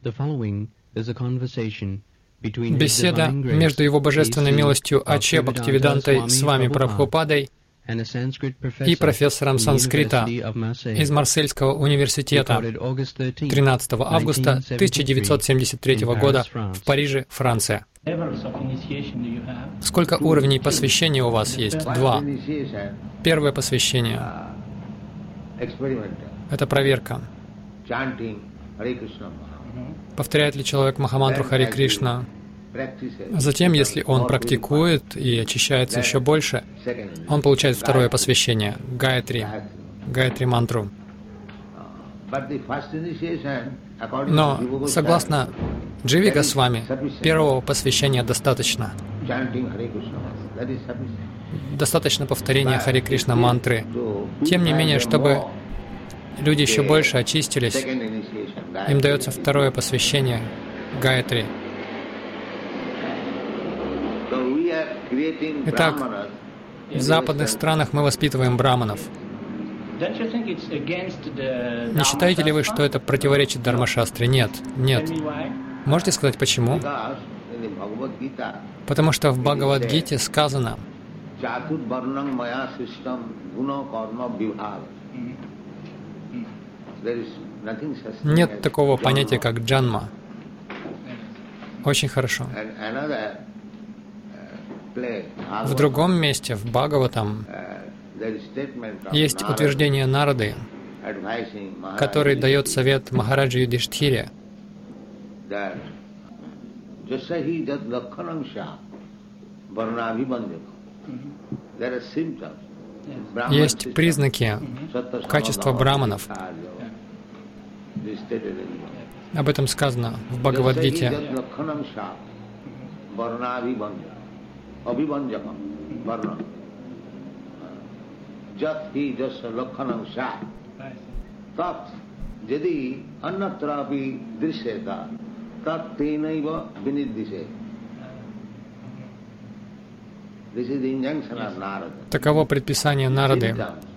Беседа между Его Божественной милостью Аче Бхактивидантой с вами Прабхупадой и профессором санскрита из Марсельского университета 13 августа 1973 года в Париже, Франция. Сколько уровней посвящения у вас есть? 2. Первое посвящение — это проверка. Повторяет ли человек Махамантру Харе Кришна? Затем, если он практикует и очищается еще больше, он получает второе посвящение — Гайатри мантру. Но, согласно Дживи Госвами, первого посвящения достаточно. Достаточно повторения Харе Кришна мантры. Тем не менее, чтобы люди еще больше очистились, им дается второе посвящение Гайатри. Итак, в западных странах мы воспитываем браманов. Не считаете ли вы, что это противоречит Дharma-шастре? Нет. Можете сказать, почему? Потому что в Бхагавад-гите сказано: нет такого понятия, как джанма. Очень хорошо. В другом месте, в Бхагаватам, есть утверждение Нарады, который дает совет Махараджи Юдхиштхире. Есть признаки качества браманов. Об этом сказано в Бхагавад-гите. Таково предписание Нарады.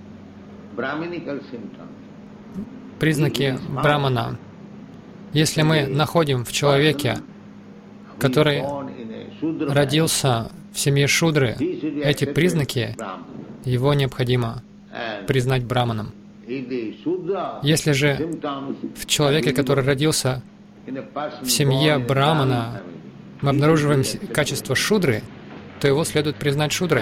Признаки брамана. Если мы находим в человеке, который родился в семье шудры, эти признаки, его необходимо признать браманом. Если же в человеке, который родился в семье брамана, мы обнаруживаем качество шудры, то его следует признать шудрой.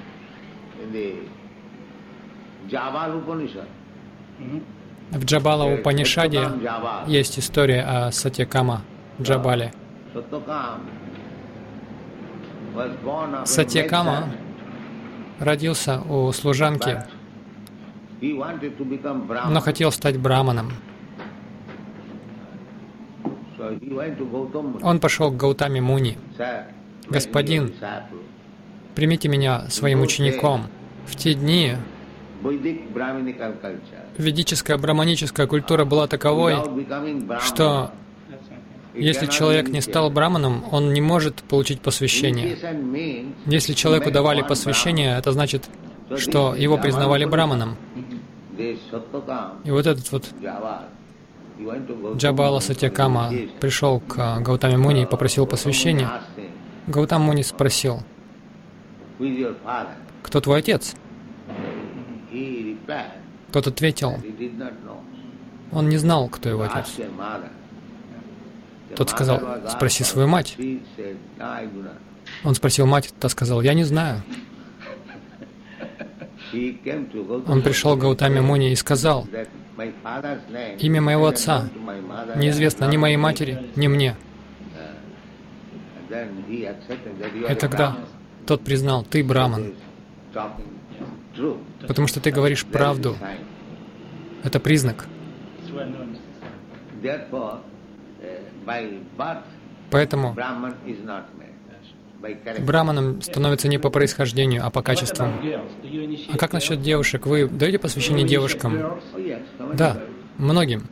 В Джабала Упанишаде есть история о Сатьякама Джабале. Сатьякама родился у служанки, но хотел стать браманом. Он пошел к Гаутаме Муни. «Господин, примите меня своим учеником». В те дни ведическая браманическая культура была таковой, что если человек не стал браманом, он не может получить посвящение. Если человеку давали посвящение, это значит, что его признавали браманом. И вот этот вот Джабала Сатьякама пришел к Гаутаме Муни и попросил посвящения. Гаутам Муни спросил: «Кто твой отец?» Тот ответил: он не знал, кто его отец. Тот сказал: «Спроси свою мать». Он спросил мать, та сказала: «Я не знаю». Он пришел к Гаутаме Муни и сказал: «Имя моего отца неизвестно ни моей матери, ни мне». И тогда тот признал: «Ты браман, потому что ты говоришь правду». Это признак. Поэтому браманом становится не по происхождению, а по качествам. А как насчет девушек? Вы даете посвящение девушкам? Да, многим.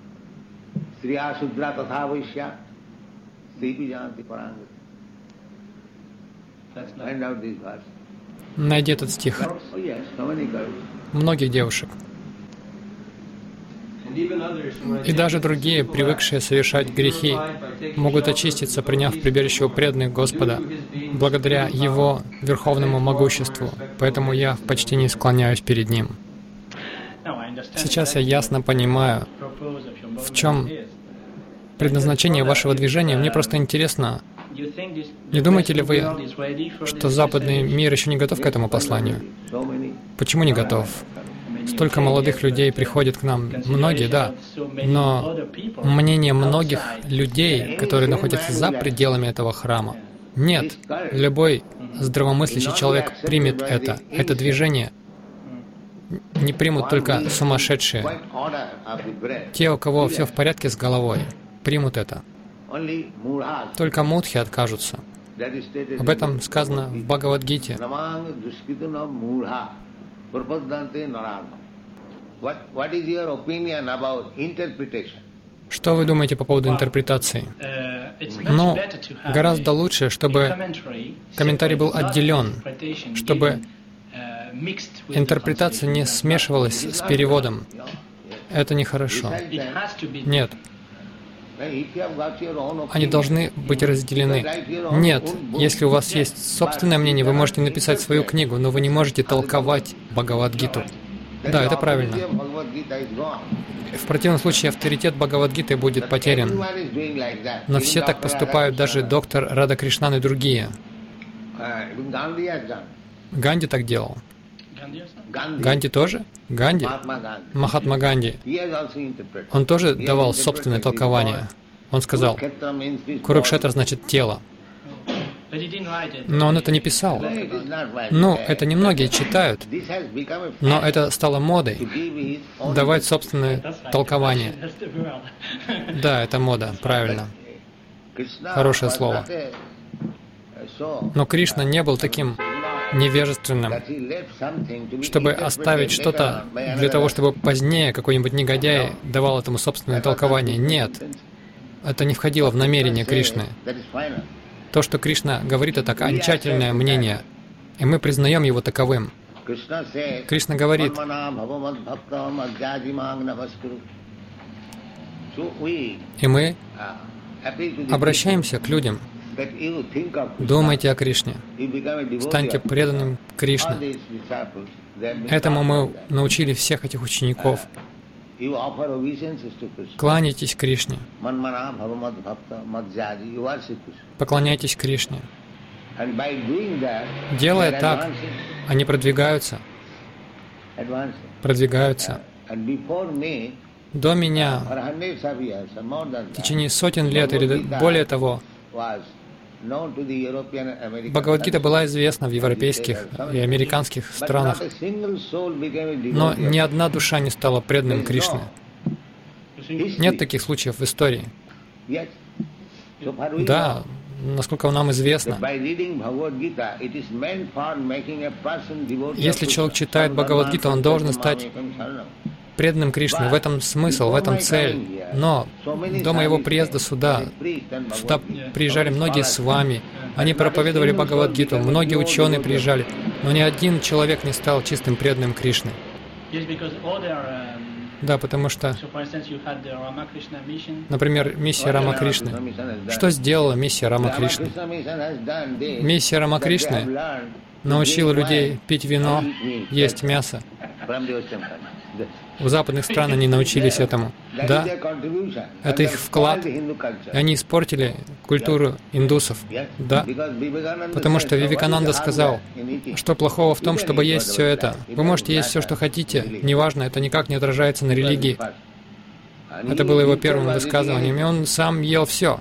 Найди этот стих. Многих девушек. И даже другие, привыкшие совершать грехи, могут очиститься, приняв прибежище у преданных Господа, благодаря Его верховному могуществу. Поэтому я в почтении склоняюсь перед Ним. Сейчас я ясно понимаю, в чем предназначение вашего движения. Мне просто интересно, не думаете ли вы, что западный мир еще не готов к этому посланию? Почему не готов? Столько молодых людей приходит к нам, многие, да, но мнение многих людей, которые находятся за пределами этого храма, нет. Любой здравомыслящий человек примет это движение. Не примут только сумасшедшие. Те, у кого все в порядке с головой, примут это. Только мудхи откажутся. Об этом сказано в Бхагавад-гите. Что вы думаете по поводу интерпретации? Ну, гораздо лучше, чтобы комментарий был отделен, чтобы интерпретация не смешивалась с переводом. Это нехорошо. Нет. Они должны быть разделены. Нет, если у вас есть собственное мнение, вы можете написать свою книгу, но вы не можете толковать Бхагавад-гиту. Да, это правильно. В противном случае авторитет Бхагавад-гиты будет потерян. Но все так поступают, даже доктор Радхакришнан и другие. Ганди так делал. Ганди тоже? Ганди? Махатма Ганди. Он тоже давал собственное толкование. Он сказал, Курукшетра значит тело. Но он это не писал. Ну, это немногие читают. Но это стало модой. Давать собственное толкование. Да, это мода, правильно. Хорошее слово. Но Кришна не был таким невежественным, чтобы оставить что-то для того, чтобы позднее какой-нибудь негодяй давал этому собственное толкование. Нет. Это не входило в намерение Кришны. То, что Кришна говорит, это окончательное мнение, и мы признаем его таковым. Кришна говорит, и мы обращаемся к людям. Думайте о Кришне. Станьте преданным Кришне. Этому мы научили всех этих учеников. Кланяйтесь Кришне. Поклоняйтесь Кришне. Делая так, они продвигаются. До меня, в течение сотен лет или более того, Бхагавад-гита была известна в европейских и американских странах, но ни одна душа не стала преданным Кришне. Нет таких случаев в истории. Да, насколько нам известно. Если человек читает Бхагавад-гиту, он должен стать преданным Кришне. В этом смысл, в этом цель. Но до моего приезда сюда приезжали многие с вами. Они проповедовали Бхагавад-гиту, многие ученые приезжали, но ни один человек не стал чистым преданным Кришне. Да, потому что, например, миссия Рамакришны. Что сделала миссия Рамакришны? Миссия Рамакришны научила людей пить вино, есть мясо. В западных странах они научились этому. Да, это их вклад. И они испортили культуру индусов. Да, потому что Вивекананда сказал, что плохого в том, чтобы есть все это. Вы можете есть все, что хотите, неважно, это никак не отражается на религии. Это было его первым высказыванием, и он сам ел все.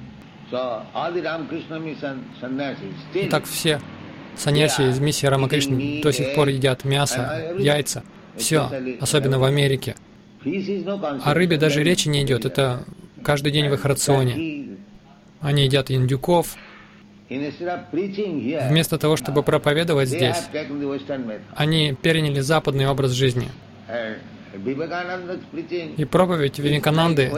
Так все саньяси из миссии Рамакришны до сих пор едят мясо, яйца. Все, особенно в Америке. О рыбе даже речи не идет, это каждый день в их рационе. Они едят индюков. Вместо того, чтобы проповедовать здесь, они переняли западный образ жизни. И проповедь Вивекананды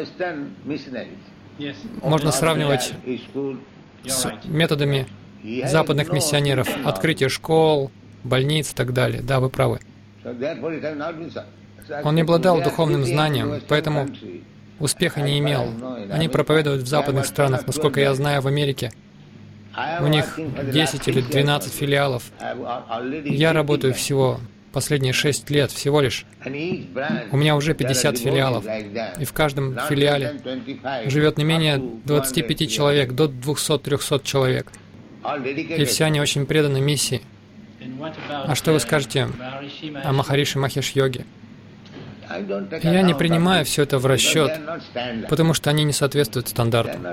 можно сравнивать с методами западных миссионеров, открытие школ, больниц и так далее. Да, вы правы. Он не обладал духовным знанием, поэтому успеха не имел. Они проповедуют в западных странах, насколько я знаю, в Америке. У них 10 или 12 филиалов. Я работаю всего последние 6 лет, всего лишь. У меня уже 50 филиалов. И в каждом филиале живет не менее 25 человек, до 200-300 человек. И все они очень преданы миссии. А что вы скажете о Махариши Махеш-йоге? Я не принимаю все это в расчет, потому что они не соответствуют стандартам.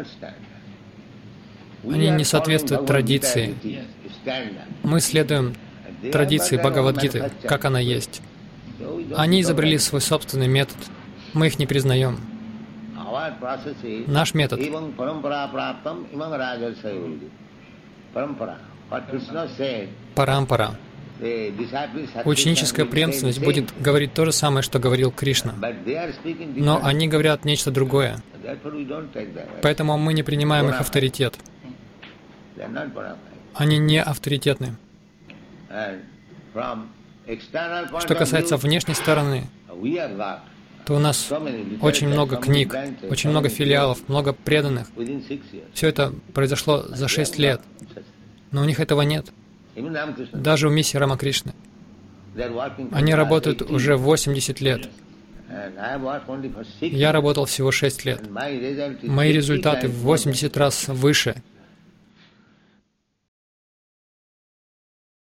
Они не соответствуют традиции. Мы следуем традиции Бхагавад-гиты, как она есть. Они изобрели свой собственный метод. Мы их не признаем. Наш метод. Парампара. Ученическая преемственность будет говорить то же самое, что говорил Кришна. Но они говорят нечто другое. Поэтому мы не принимаем их авторитет. Они не авторитетны. Что касается внешней стороны, то у нас очень много книг, очень много филиалов, много преданных. Все это произошло за 6 лет. Но у них этого нет. Даже у миссии Рамакришны. Они работают уже 80 лет. Я работал всего 6 лет. Мои результаты в 80 раз выше,